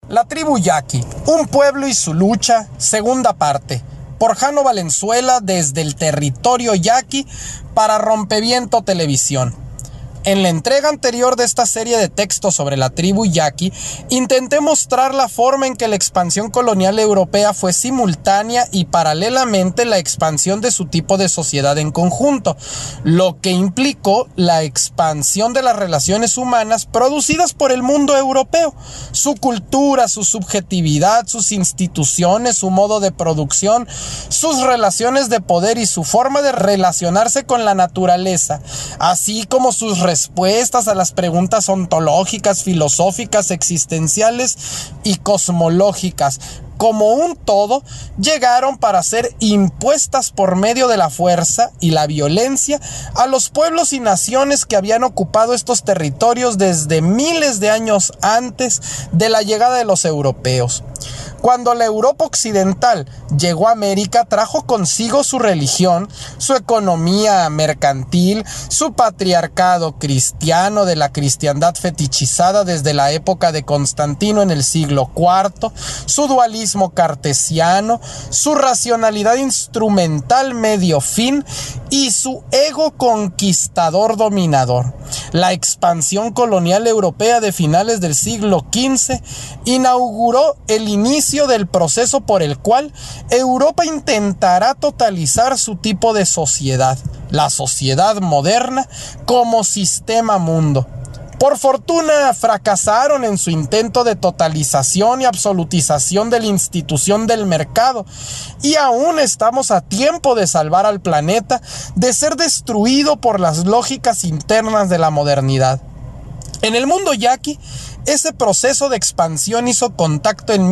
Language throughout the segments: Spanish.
La tribu Yaqui, un pueblo y su lucha, segunda parte, por Jano Valenzuela desde el territorio Yaqui para Rompeviento Televisión. En la entrega anterior de esta serie de textos sobre la tribu Yaqui, intenté mostrar la forma en que la expansión colonial europea fue simultánea y paralelamente la expansión de su tipo de sociedad en conjunto, lo que implicó la expansión de las relaciones humanas producidas por el mundo europeo, su cultura, su subjetividad, sus instituciones, su modo de producción, sus relaciones de poder y su forma de relacionarse con la naturaleza, así como sus respuestas a las preguntas ontológicas, filosóficas, existenciales y cosmológicas. Como un todo, llegaron para ser impuestas por medio de la fuerza y la violencia a los pueblos y naciones que habían ocupado estos territorios desde miles de años antes de la llegada de los europeos. Cuando la Europa occidental llegó a América, trajo consigo su religión, su economía mercantil, su patriarcado cristiano de la cristiandad fetichizada desde la época de Constantino en el siglo IV, su dualismo cartesiano, su racionalidad instrumental medio fin y su ego conquistador dominador. La expansión colonial europea de finales del siglo XV inauguró el inicio del proceso por el cual Europa intentará totalizar su tipo de sociedad, la sociedad moderna como sistema mundo. Por fortuna fracasaron en su intento de totalización y absolutización de la institución del mercado, y aún estamos a tiempo de salvar al planeta de ser destruido por las lógicas internas de la modernidad. En el mundo yaqui, ese proceso de expansión hizo contacto en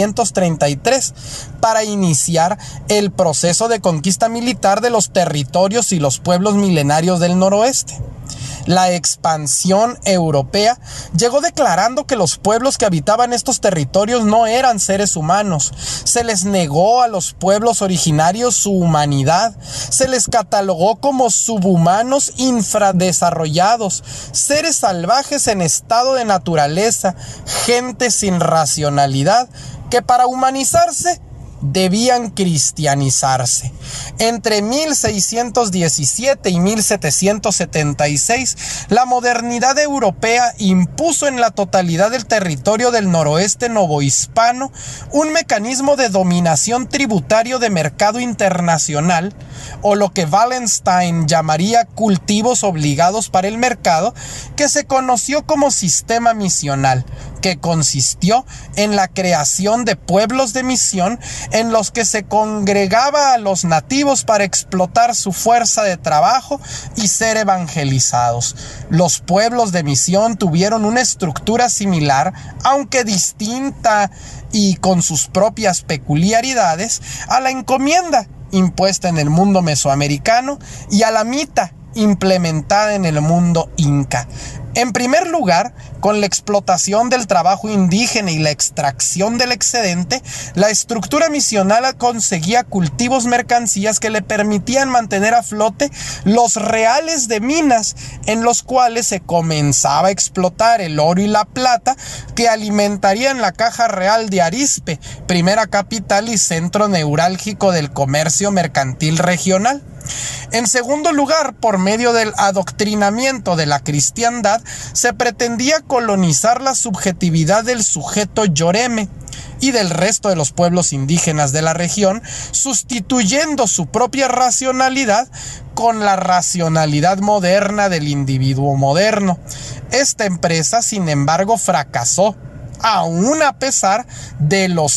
1533 para iniciar el proceso de conquista militar de los territorios y los pueblos milenarios del noroeste. La expansión europea llegó declarando que los pueblos que habitaban estos territorios no eran seres humanos. Se les negó a los pueblos originarios su humanidad. Se les catalogó como subhumanos infradesarrollados, seres salvajes en estado de naturaleza, gente sin racionalidad, que para humanizarse debían cristianizarse. Entre 1617 y 1776, la modernidad europea impuso en la totalidad del territorio del noroeste novohispano un mecanismo de dominación tributario de mercado internacional, o lo que Wallenstein llamaría cultivos obligados para el mercado, que se conoció como sistema misional, que consistió en la creación de pueblos de misión en los que se congregaba a los nativos para explotar su fuerza de trabajo y ser evangelizados. Los pueblos de misión tuvieron una estructura similar, aunque distinta y con sus propias peculiaridades, a la encomienda impuesta en el mundo mesoamericano y a la mita implementada en el mundo inca. En primer lugar, con la explotación del trabajo indígena y la extracción del excedente, la estructura misional conseguía cultivos mercancías que le permitían mantener a flote los reales de minas, en los cuales se comenzaba a explotar el oro y la plata que alimentarían la caja real de Arizpe, primera capital y centro neurálgico del comercio mercantil regional. En segundo lugar, por medio del adoctrinamiento de la cristiandad, se pretendía colonizar la subjetividad del sujeto yoreme y del resto de los pueblos indígenas de la región, sustituyendo su propia racionalidad con la racionalidad moderna del individuo moderno. Esta empresa, sin embargo, fracasó, aún a pesar de los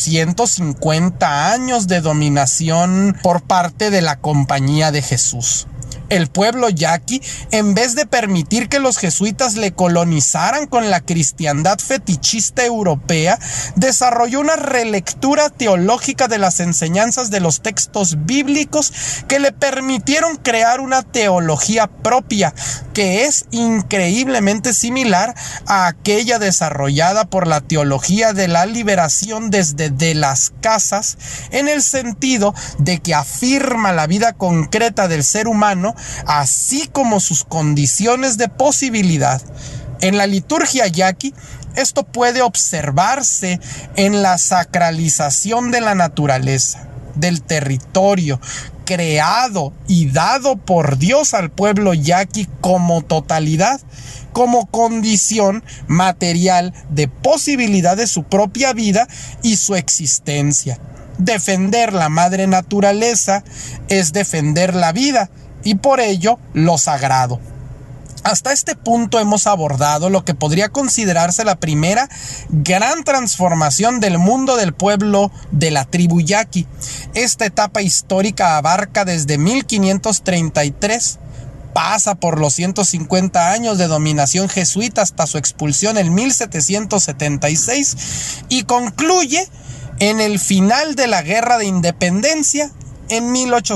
150 años de dominación por parte de la Compañía de Jesús. El pueblo yaqui, en vez de permitir que los jesuitas le colonizaran con la cristiandad fetichista europea, desarrolló una relectura teológica de las enseñanzas de los textos bíblicos que le permitieron crear una teología propia, que es increíblemente similar a aquella desarrollada por la teología de la liberación desde de las casas, en el sentido de que afirma la vida concreta del ser humano, así como sus condiciones de posibilidad. En la liturgia yaqui, Esto puede observarse en la sacralización de la naturaleza, del territorio, creado y dado por Dios al pueblo yaqui como totalidad, como condición material de posibilidad de su propia vida y su existencia. Defender la madre naturaleza es defender la vida y por ello lo sagrado. Hasta este punto hemos abordado lo que podría considerarse la primera gran transformación del mundo del pueblo de la tribu yaqui. Esta etapa histórica abarca desde 1533, pasa por los 150 años de dominación jesuita hasta su expulsión en 1776 y concluye en el final de la Guerra de Independencia en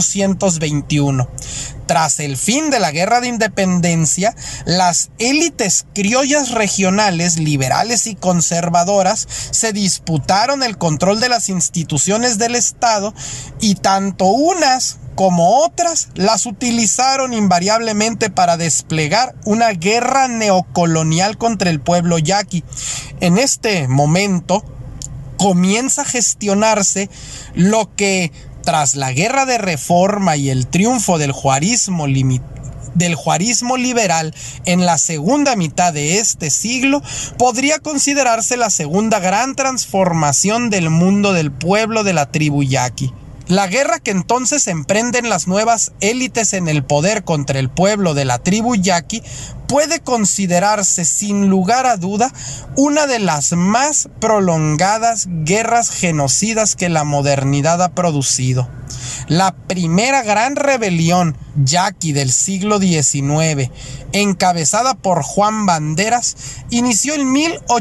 1821. Tras el fin de la Guerra de Independencia, las élites criollas regionales, liberales y conservadoras se disputaron el control de las instituciones del Estado y tanto unas como otras las utilizaron invariablemente para desplegar una guerra neocolonial contra el pueblo yaqui. En este momento comienza a gestionarse lo que tras la guerra de reforma y el triunfo del juarismo liberal en la segunda mitad de este siglo, podría considerarse la segunda gran transformación del mundo del pueblo de la tribu yaqui. La guerra que entonces emprenden las nuevas élites en el poder contra el pueblo de la tribu yaqui puede considerarse sin lugar a duda una de las más prolongadas guerras genocidas que la modernidad ha producido. La primera gran rebelión yaqui del siglo XIX, encabezada por Juan Banderas, inició en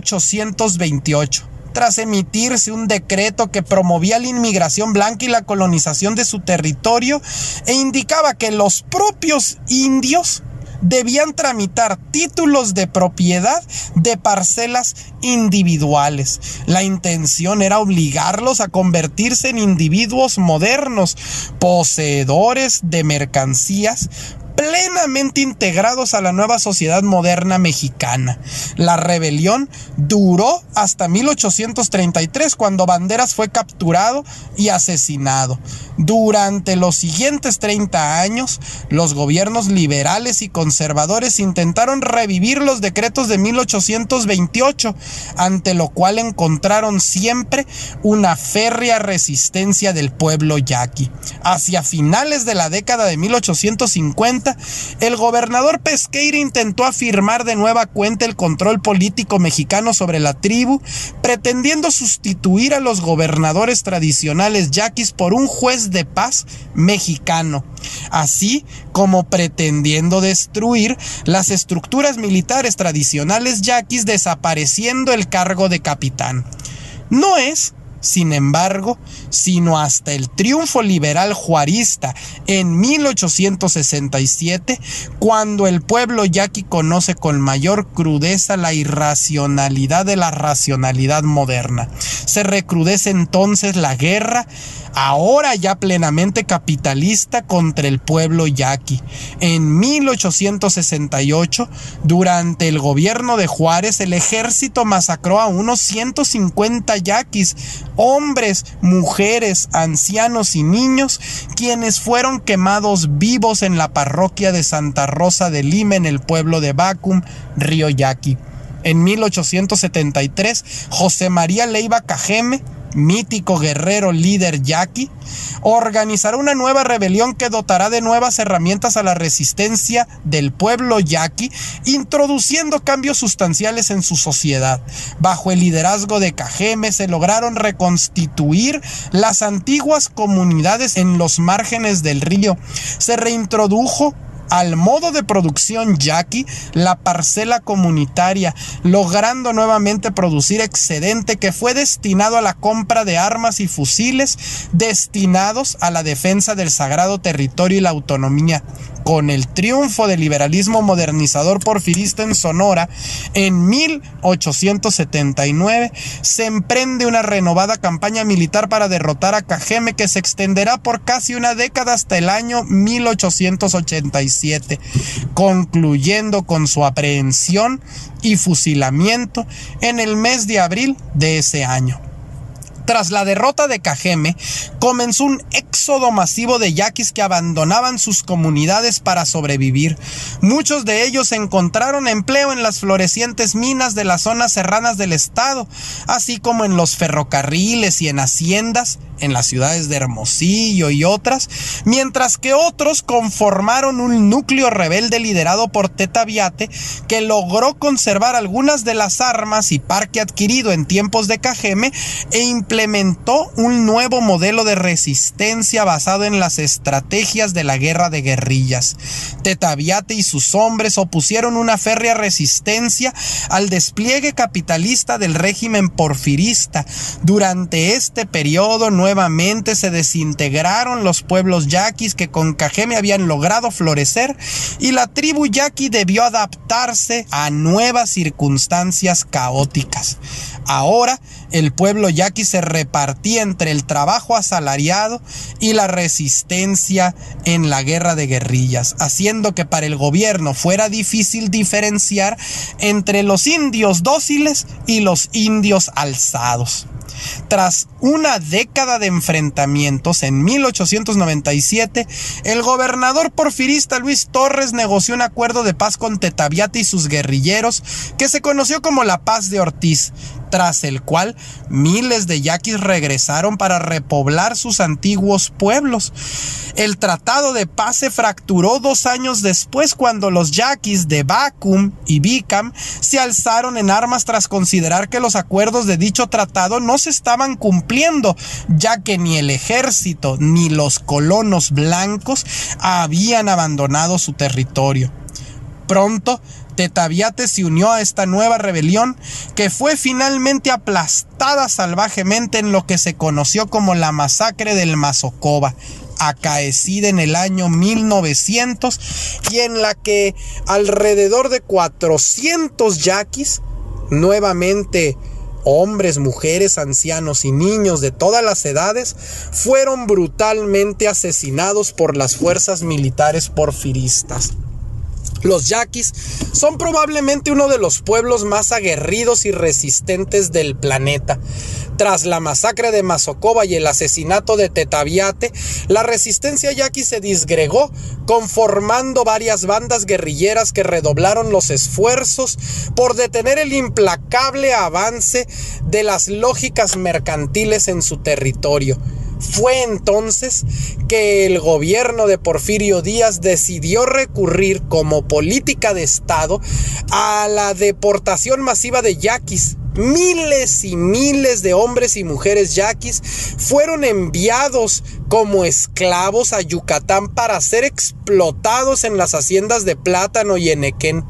1828. Tras emitirse un decreto que promovía la inmigración blanca y la colonización de su territorio e indicaba que los propios indios debían tramitar títulos de propiedad de parcelas individuales. La intención era obligarlos a convertirse en individuos modernos, poseedores de mercancías, plenamente integrados a la nueva sociedad moderna mexicana. La rebelión duró hasta 1833, cuando Banderas fue capturado y asesinado. Durante los siguientes 30 años, los gobiernos liberales y conservadores intentaron revivir los decretos de 1828, ante lo cual encontraron siempre una férrea resistencia del pueblo yaqui. Hacia finales de la década de 1850, el gobernador Pesqueira intentó afirmar de nueva cuenta el control político mexicano sobre la tribu, pretendiendo sustituir a los gobernadores tradicionales yaquis por un juez de paz mexicano, así como pretendiendo destruir las estructuras militares tradicionales yaquis, desapareciendo el cargo de capitán. No es, sin embargo, sino hasta el triunfo liberal juarista en 1867, cuando el pueblo yaqui conoce con mayor crudeza la irracionalidad de la racionalidad moderna. Se recrudece entonces la guerra, ahora ya plenamente capitalista, contra el pueblo yaqui. En 1868, durante el gobierno de Juárez, el ejército masacró a unos 150 yaquis, hombres, mujeres, ancianos y niños, quienes fueron quemados vivos en la parroquia de Santa Rosa de Lima, en el pueblo de Bacum, Río Yaqui. En 1873, José María Leiva Cajeme, mítico guerrero líder yaqui, organizará una nueva rebelión que dotará de nuevas herramientas a la resistencia del pueblo yaqui, introduciendo cambios sustanciales en su sociedad. Bajo el liderazgo de Cajeme se lograron reconstituir las antiguas comunidades en los márgenes del río. Se reintrodujo al modo de producción yaqui la parcela comunitaria, logrando nuevamente producir excedente que fue destinado a la compra de armas y fusiles destinados a la defensa del sagrado territorio y la autonomía. Con el triunfo del liberalismo modernizador porfirista en Sonora, en 1879, se emprende una renovada campaña militar para derrotar a Cajeme, que se extenderá por casi una década hasta el año 1886. 1997, concluyendo con su aprehensión y fusilamiento en el mes de abril de ese año. Tras la derrota de Cajeme, comenzó un éxodo masivo de yaquis que abandonaban sus comunidades para sobrevivir. Muchos de ellos encontraron empleo en las florecientes minas de las zonas serranas del estado, así como en los ferrocarriles y en haciendas, en las ciudades de Hermosillo y otras, mientras que otros conformaron un núcleo rebelde liderado por Teta Viate, que logró conservar algunas de las armas y parque adquirido en tiempos de Cajeme e implementó un nuevo modelo de resistencia basado en las estrategias de la guerra de guerrillas. Teta Viate y sus hombres opusieron una férrea resistencia al despliegue capitalista del régimen porfirista. Durante este periodo nuevamente se desintegraron los pueblos yaquis que con Cajeme habían logrado florecer, y la tribu yaqui debió adaptarse a nuevas circunstancias caóticas. Ahora el pueblo yaqui se repartía entre el trabajo asalariado y la resistencia en la guerra de guerrillas, haciendo que para el gobierno fuera difícil diferenciar entre los indios dóciles y los indios alzados. Tras una década de enfrentamientos, en 1897, el gobernador porfirista Luis Torres negoció un acuerdo de paz con Teta Viate y sus guerrilleros, que se conoció como la Paz de Ortiz, tras el cual miles de yaquis regresaron para repoblar sus antiguos pueblos. El tratado de paz se fracturó 2 años después, cuando los yaquis de Bacum y Bicam se alzaron en armas tras considerar que los acuerdos de dicho tratado no se estaban cumpliendo, ya que ni el ejército ni los colonos blancos habían abandonado su territorio. Pronto, Teta Viate se unió a esta nueva rebelión, que fue finalmente aplastada salvajemente en lo que se conoció como la masacre del Mazocoba, acaecida en el año 1900, y en la que alrededor de 400 yaquis, nuevamente hombres, mujeres, ancianos y niños de todas las edades, fueron brutalmente asesinados por las fuerzas militares porfiristas. Los yaquis son probablemente uno de los pueblos más aguerridos y resistentes del planeta. Tras la masacre de Mazocoba y el asesinato de Teta Viate, la resistencia yaqui se disgregó, conformando varias bandas guerrilleras que redoblaron los esfuerzos por detener el implacable avance de las lógicas mercantiles en su territorio. Fue entonces que el gobierno de Porfirio Díaz decidió recurrir como política de Estado a la deportación masiva de yaquis. Miles y miles de hombres y mujeres yaquis fueron enviados como esclavos a Yucatán para ser explotados en las haciendas de plátano y enequén.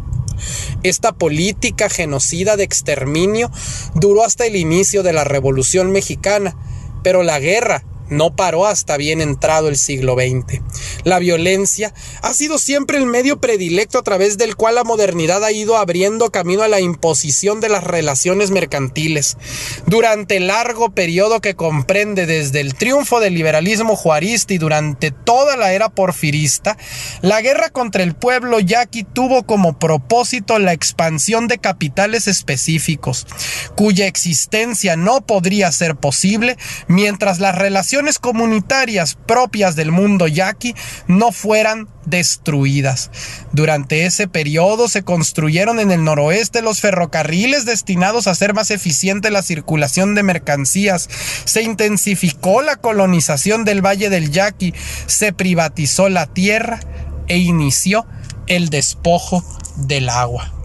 Esta política genocida de exterminio duró hasta el inicio de la Revolución Mexicana, pero la guerra no paró hasta bien entrado el siglo XX. La violencia ha sido siempre el medio predilecto a través del cual la modernidad ha ido abriendo camino a la imposición de las relaciones mercantiles. Durante el largo periodo que comprende desde el triunfo del liberalismo juarista y durante toda la era porfirista, la guerra contra el pueblo yaqui tuvo como propósito la expansión de capitales específicos, cuya existencia no podría ser posible mientras las relaciones comunitarias propias del mundo yaqui no fueran destruidas. Durante ese periodo se construyeron en el noroeste los ferrocarriles destinados a hacer más eficiente la circulación de mercancías. Se intensificó la colonización del Valle del Yaqui, se privatizó la tierra e inició el despojo del agua.